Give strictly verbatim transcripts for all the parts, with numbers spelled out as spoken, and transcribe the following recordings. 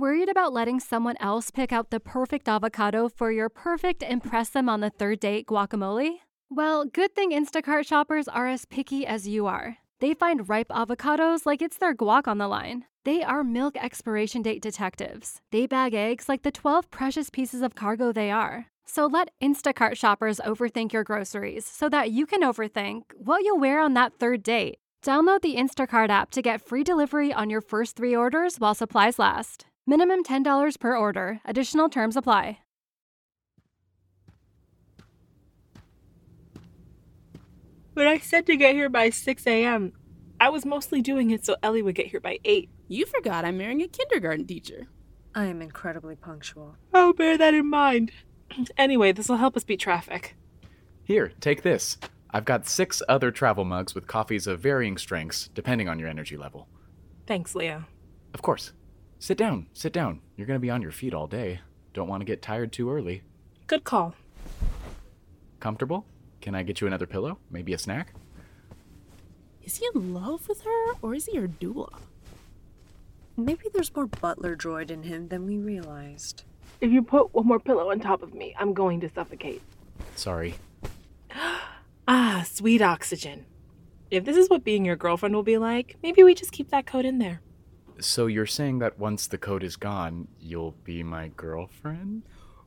Worried about letting someone else pick out the perfect avocado for your perfect impress them on the third date guacamole? Well, good thing Instacart shoppers are as picky as you are. They find ripe avocados like it's their guac on the line. They are milk expiration date detectives. They bag eggs like the twelve precious pieces of cargo they are. So let Instacart shoppers overthink your groceries so that you can overthink what you'll wear on that third date. Download the Instacart app to get free delivery on your first three orders while supplies last. Minimum ten dollars per order. Additional terms apply. When I said to get here by six a.m., I was mostly doing it so Ellie would get here by eight. You forgot I'm marrying a kindergarten teacher. I am incredibly punctual. Oh, bear that in mind. Anyway, this will help us beat traffic. Here, take this. I've got six other travel mugs with coffees of varying strengths, depending on your energy level. Thanks, Leo. Of course. Sit down, sit down. You're going to be on your feet all day. Don't want to get tired too early. Good call. Comfortable? Can I get you another pillow? Maybe a snack? Is he in love with her, or is he her doula? Maybe there's more butler droid in him than we realized. If you put one more pillow on top of me, I'm going to suffocate. Sorry. Ah, sweet oxygen. If this is what being your girlfriend will be like, maybe we just keep that code in there. So you're saying that once the code is gone, you'll be my girlfriend?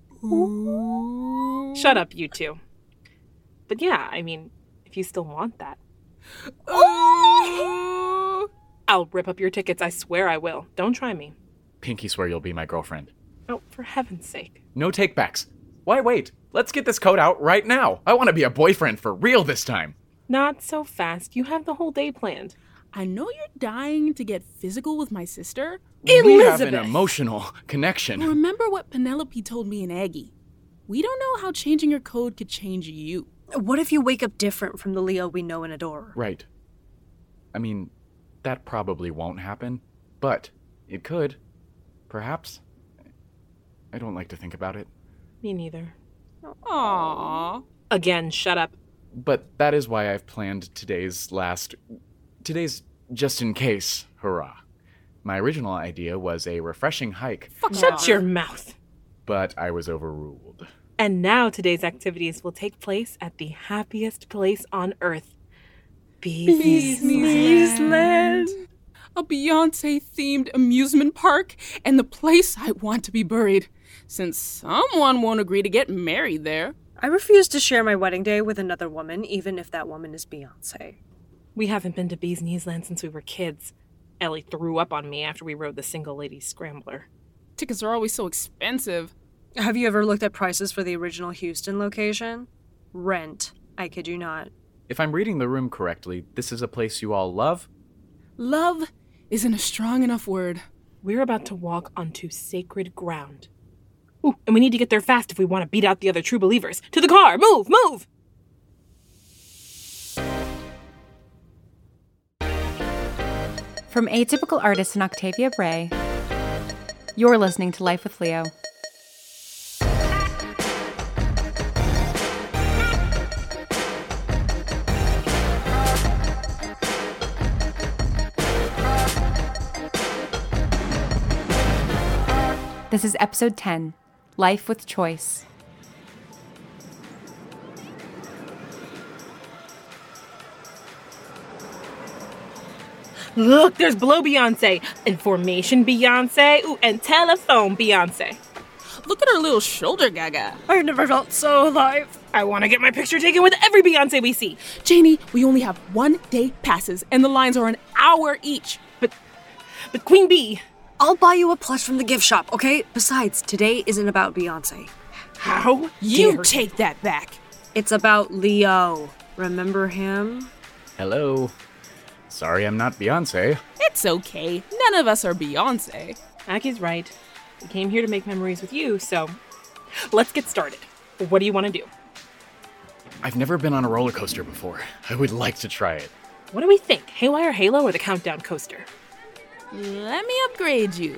Ooh. Shut up, you two. But yeah, I mean, if you still want that. Ooh. I'll rip up your tickets, I swear I will. Don't try me. Pinky swear you'll be my girlfriend. Oh, for heaven's sake. No takebacks. Why wait? Let's get this code out right now. I want to be a boyfriend for real this time. Not so fast. You have the whole day planned. I know you're dying to get physical with my sister. We have Elizabeth! an emotional connection. Remember what Penelope told me and Aggie. We don't know how changing your code could change you. What if you wake up different from the Leo we know and adore? Right. I mean, that probably won't happen, but it could. Perhaps. I don't like to think about it. Me neither. Aww. Again, shut up. But that is why I've planned today's last... Today's just in case hurrah. My original idea was a refreshing hike, Shut your mouth. but I was overruled. And now today's activities will take place at the happiest place on earth. Beesneys Land. A Beyonce-themed amusement park and the place I want to be buried, since someone won't agree to get married there. I refuse to share my wedding day with another woman, even if that woman is Beyonce. We haven't been to Beesneys Land since we were kids. Ellie threw up on me after we rode the single ladies scrambler. Tickets are always so expensive. Have you ever looked at prices for the original Houston location? Rent. I kid you not. If I'm reading the room correctly, this is a place you all love? Love isn't a strong enough word. We're about to walk onto sacred ground. Ooh, and we need to get there fast if we want to beat out the other true believers. To the car! Move! Move! From Atypical Artist and Octavia Bray, you're listening to Life with Leo. This is episode ten, Life with Choice. Look, there's Blow Beyonce, and Formation Beyonce, ooh, and Telephone Beyonce. Look at her little shoulder gaga. I've never felt so alive. I want to get my picture taken with every Beyonce we see. Janie, we only have one day passes, and the lines are an hour each. But, but Queen Bee. I'll buy you a plush from the gift shop, okay? Besides, today isn't about Beyonce. How You dare take that back. It's about Leo. Remember him? Hello. Sorry I'm not Beyonce. It's okay. None of us are Beyonce. Aki's right. We came here to make memories with you, so let's get started. What do you want to do? I've never been on a roller coaster before. I would like to try it. What do we think? Haywire Halo or the Countdown Coaster? Let me upgrade you.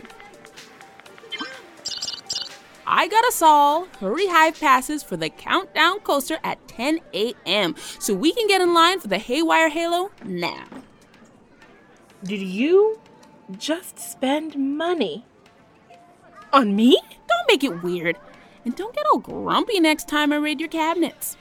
I got us all hurry hive passes for the Countdown Coaster at ten a.m. so we can get in line for the Haywire Halo now. Did you just spend money? On me? Don't make it weird. And don't get all grumpy next time I raid your cabinets.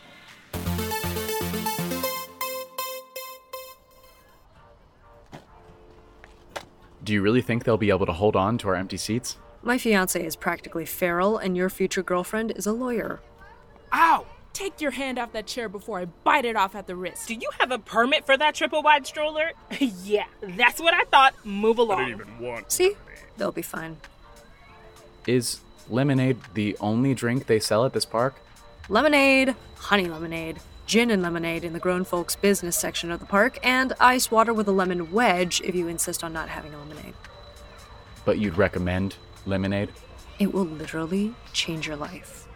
Do you really think they'll be able to hold on to our empty seats? My fiancé is practically feral, and your future girlfriend is a lawyer. Ow! Take your hand off that chair before I bite it off at the wrist. Do you have a permit for that triple-wide stroller? Yeah, that's what I thought. Move along. I didn't even want See? They'll be fine. Is lemonade the only drink they sell at this park? Lemonade, honey lemonade, gin and lemonade in the grown folks business section of the park, and ice water with a lemon wedge if you insist on not having a lemonade. But you'd recommend lemonade? It will literally change your life.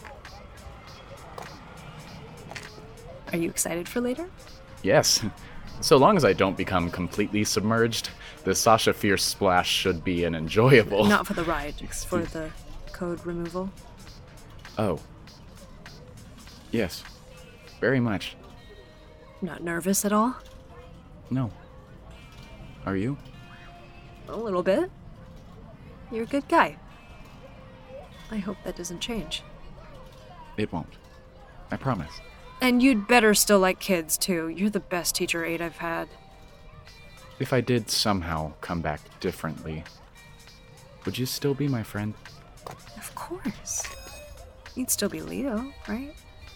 Are you excited for later? Yes. So long as I don't become completely submerged, the Sasha Fierce Splash should be an enjoyable... Not for the ride, for the code removal. Oh. Yes. Very much. Not nervous at all? No. Are you? A little bit. You're a good guy. I hope that doesn't change. It won't. I promise. And you'd better still like kids, too. You're the best teacher aide I've had. If I did somehow come back differently, would you still be my friend? Of course. You'd still be Leo, right?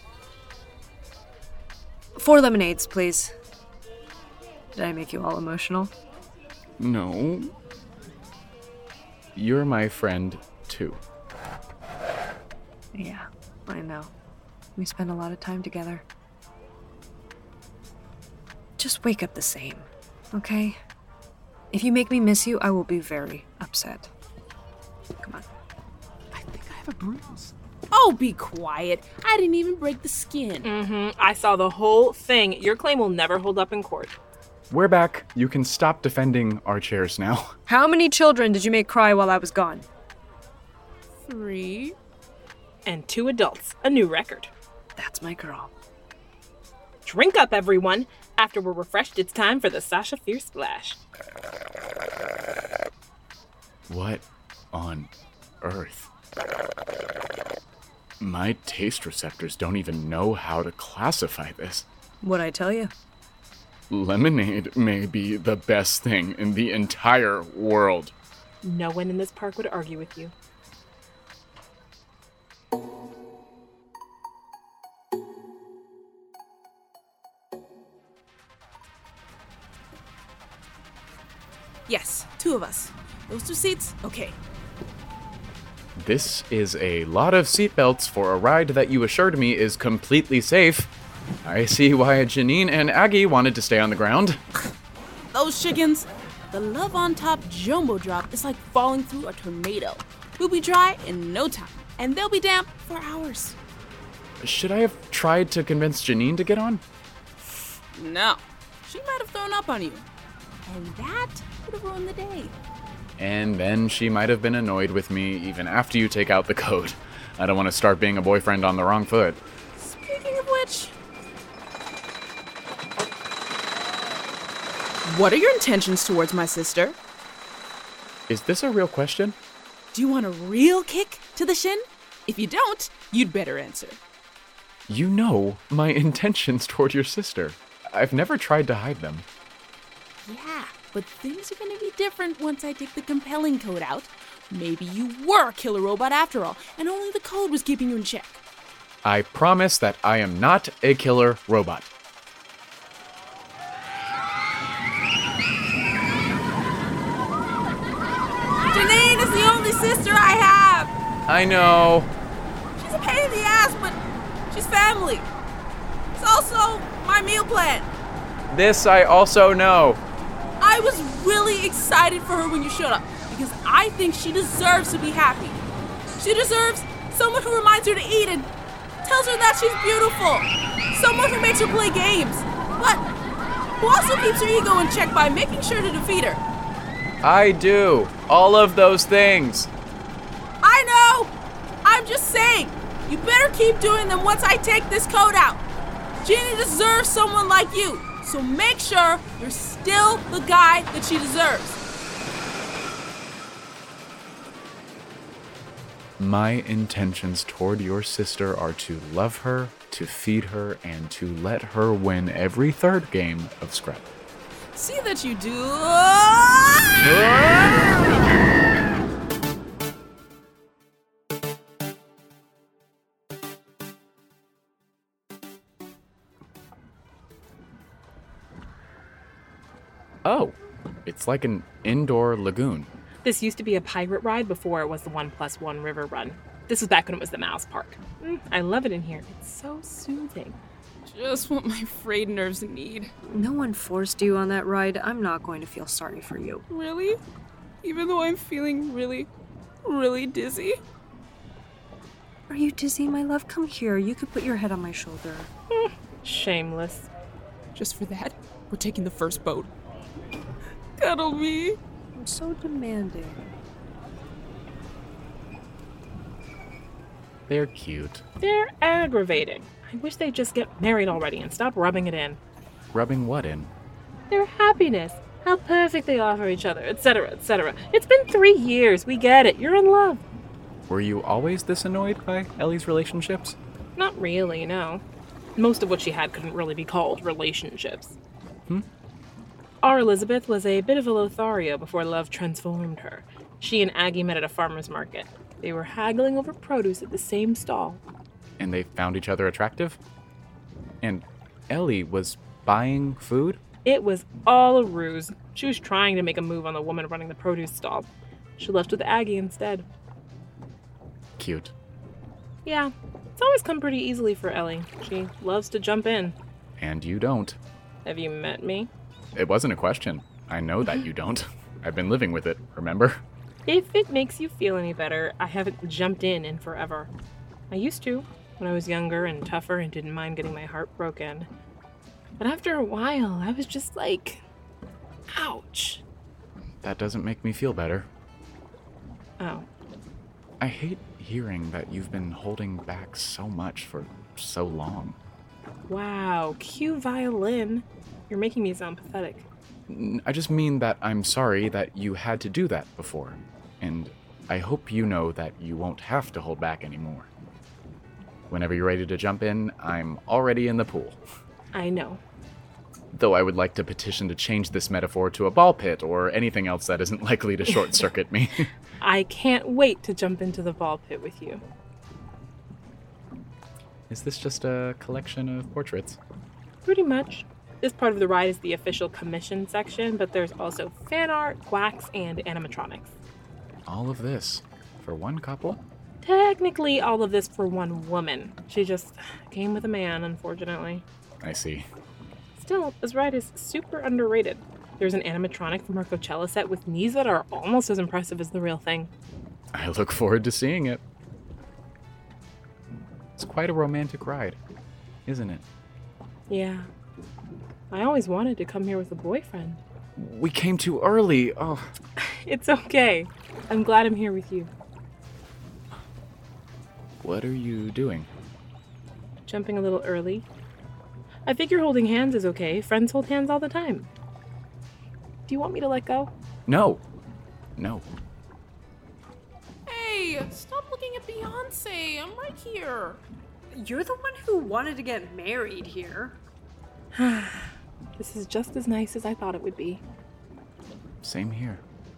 Four lemonades, please. Did I make you all emotional? No. You're my friend, too. Yeah, I know. We spend a lot of time together. Just wake up the same, okay? If you make me miss you, I will be very upset. Come on. I think I have a bruise. Oh, be quiet. I didn't even break the skin. Mm-hmm. I saw the whole thing. Your claim will never hold up in court. We're back. You can stop defending our chairs now. How many children did you make cry while I was gone? Three. And two adults. A new record. That's my girl. Drink up, everyone. After we're refreshed, it's time for the Sasha Fierce Splash. What on earth? My taste receptors don't even know how to classify this. What'd I tell you? Lemonade may be the best thing in the entire world. No one in this park would argue with you. Yes, two of us. Those two seats? Okay. This is a lot of seatbelts for a ride that you assured me is completely safe. I see why Janine and Aggie wanted to stay on the ground. Those chickens. The Love on Top jumbo drop is like falling through a tornado. We'll be dry in no time, and they'll be damp for hours. Should I have tried to convince Janine to get on? No. She might have thrown up on you. And that would have ruined the day. And then she might have been annoyed with me even after you take out the code. I don't want to start being a boyfriend on the wrong foot. Speaking of which... What are your intentions towards my sister? Is this a real question? Do you want a real kick to the shin? If you don't, you'd better answer. You know my intentions toward your sister. I've never tried to hide them. Yeah, but things are gonna be different once I take the compelling code out. Maybe you were a killer robot after all, and only the code was keeping you in check. I promise that I am not a killer robot. Janine is the only sister I have! I know. She's a pain in the ass, but she's family. It's also my meal plan. This I also know. I was really excited for her when you showed up, because I think she deserves to be happy. She deserves someone who reminds her to eat and tells her that she's beautiful. Someone who makes her play games, but who also keeps her ego in check by making sure to defeat her. I do. All of those things. I know! I'm just saying, you better keep doing them once I take this code out. Ginny deserves someone like you, so make sure you're still the guy that she deserves. My intentions toward your sister are to love her, to feed her, and to let her win every third game of Scrap. See that you do. Oh, it's like an indoor lagoon. This used to be a pirate ride before it was the one plus one river run. This was back when it was the Mouse Park. Mm, I love it in here. It's so soothing. Just what my frayed nerves need. No one forced you on that ride. I'm not going to feel sorry for you. Really? Even though I'm feeling really, really dizzy? Are you dizzy, my love? Come here. You could put your head on my shoulder. Mm, shameless. Just for that, we're taking the first boat. Cuddle me. I'm so demanding. They're cute. They're aggravating. I wish they'd just get married already and stop rubbing it in. Rubbing what in? Their happiness, how perfect they are for each other, et cetera, et cetera. It's been three years. We get it. You're in love. Were you always this annoyed by Ellie's relationships? Not really, no. Most of what she had couldn't really be called relationships. Hmm? Our Elizabeth was a bit of a Lothario before love transformed her. She and Aggie met at a farmer's market. They were haggling over produce at the same stall. And they found each other attractive? And Ellie was buying food? It was all a ruse. She was trying to make a move on the woman running the produce stall. She left with Aggie instead. Cute. Yeah, it's always come pretty easily for Ellie. She loves to jump in. And you don't. Have you met me? It wasn't a question. I know that you don't. I've been living with it, remember? If it makes you feel any better, I haven't jumped in in forever. I used to, when I was younger and tougher and didn't mind getting my heart broken. But after a while, I was just like, ouch. That doesn't make me feel better. Oh. I hate hearing that you've been holding back so much for so long. Wow, cue violin. You're making me sound pathetic. N- I just mean that I'm sorry that you had to do that before. And I hope you know that you won't have to hold back anymore. Whenever you're ready to jump in, I'm already in the pool. I know. Though I would like to petition to change this metaphor to a ball pit or anything else that isn't likely to short-circuit me. I can't wait to jump into the ball pit with you. Is this just a collection of portraits? Pretty much. This part of the ride is the official commission section, but there's also fan art, wax, and animatronics. All of this for one couple? Technically, all of this for one woman. She just came with a man, unfortunately. I see. Still, this ride is super underrated. There's an animatronic from our Coachella set with knees that are almost as impressive as the real thing. I look forward to seeing it. It's quite a romantic ride, isn't it? Yeah. I always wanted to come here with a boyfriend. We came too early. Oh. It's okay. I'm glad I'm here with you. What are you doing? Jumping a little early. I figure holding hands is okay. Friends hold hands all the time. Do you want me to let go? No. No. Hey, stop looking at Beyonce. I'm right here. You're the one who wanted to get married here. This is just as nice as I thought it would be. Same here.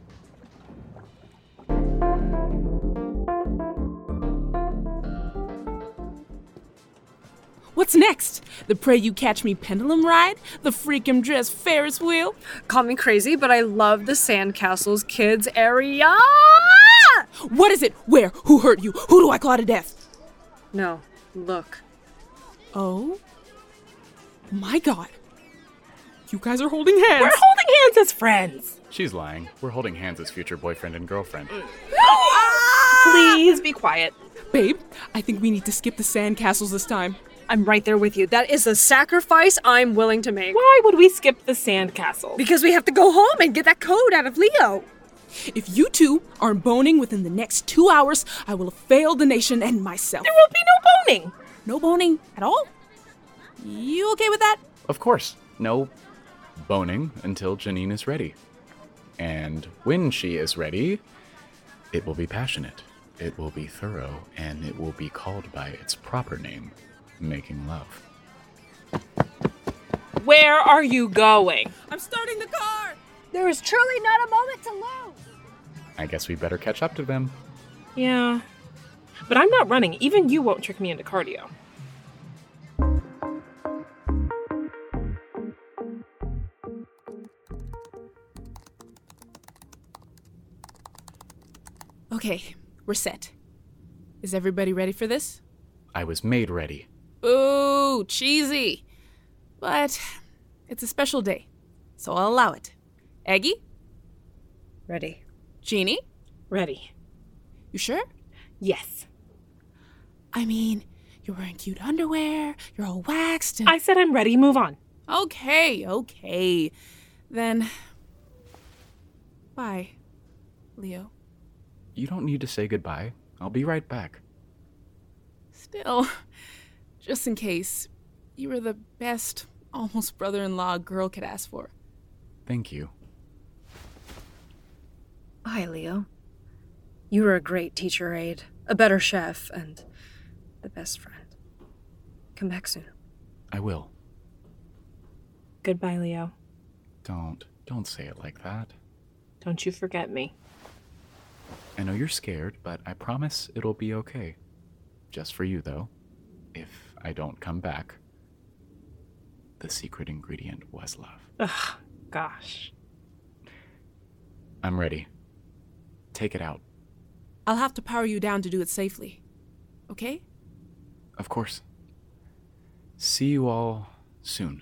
What's next? The Pray You Catch Me pendulum ride? The freakum dress Ferris wheel? Call me crazy, but I love the Sandcastles Kids area! What is it? Where? Who hurt you? Who do I claw to death? No, look. Oh? My God. You guys are holding hands. We're holding hands as friends. She's lying. We're holding hands as future boyfriend and girlfriend. Please be quiet. Babe, I think we need to skip the sandcastles this time. I'm right there with you. That is a sacrifice I'm willing to make. Why would we skip the sandcastle? Because we have to go home and get that code out of Leo. If you two aren't boning within the next two hours, I will have failed the nation and myself. There will be no boning. No boning at all? You okay with that? Of course. No boning until Janine is ready. And when she is ready, it will be passionate. It will be thorough, and it will be called by its proper name, making love. Where are you going? I'm starting the car! There is truly not a moment to lose! I guess we better catch up to them. Yeah. But I'm not running. Even you won't trick me into cardio. Okay, we're set. Is everybody ready for this? I was made ready. Ooh, cheesy. But it's a special day, so I'll allow it. Eggie? Ready. Jeannie? Ready. You sure? Yes. I mean, you're wearing cute underwear, you're all waxed, and... I said I'm ready. Move on. Okay, okay. Then... Bye, Leo. You don't need to say goodbye. I'll be right back. Still, just in case, you were the best almost brother-in-law a girl could ask for. Thank you. Bye, Leo. You were a great teacher aide, a better chef, and the best friend. Come back soon. I will. Goodbye, Leo. Don't. Don't say it like that. Don't you forget me. I know you're scared, but I promise it'll be okay. Just for you, though. If I don't come back. The secret ingredient was love. Ugh, gosh. I'm ready. Take it out. I'll have to power you down to do it safely. Okay? Of course. See you all soon.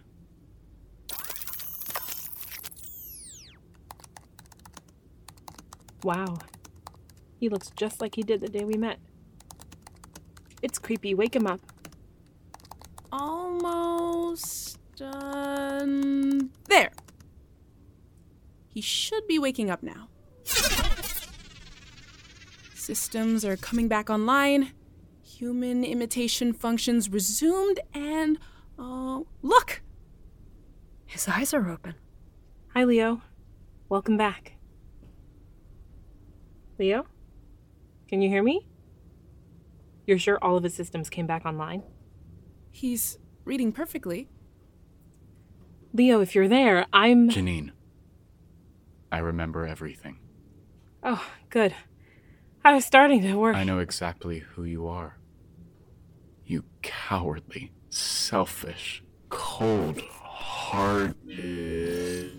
Wow. He looks just like he did the day we met. It's creepy. Wake him up. Almost done. There. He should be waking up now. Systems are coming back online. Human imitation functions resumed, and uh, look! His eyes are open. Hi, Leo. Welcome back. Leo? Can you hear me? You're sure all of his systems came back online? He's reading perfectly. Leo, if you're there, I'm... Janine. I remember everything. Oh, good. I was starting to worry. I know exactly who you are. You cowardly, selfish, cold-hearted...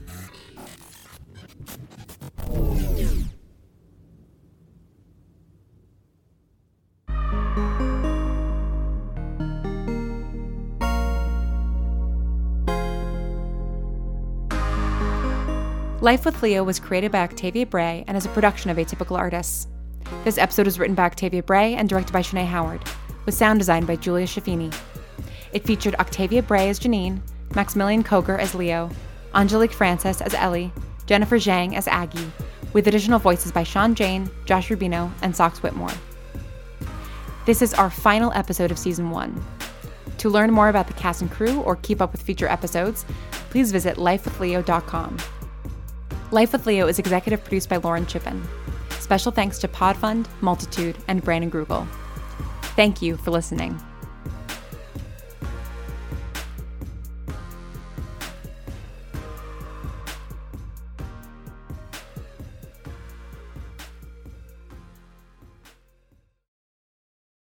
Life with Leo was created by Octavia Bray and is a production of Atypical Artists. This episode was written by Octavia Bray and directed by Shanae Howard, with sound design by Julia Schaffini. It featured Octavia Bray as Janine, Maximilian Koger as Leo, Angelique Francis as Ellie, Jennifer Zhang as Aggie, with additional voices by Sean Jane, Josh Rubino, and Sox Whitmore. This is our final episode of Season one. To learn more about the cast and crew or keep up with future episodes, please visit life with leo dot com. Life with Leo is executive produced by Lauren Chippen. Special thanks to Podfund, Multitude, and Brandon Grugel. Thank you for listening.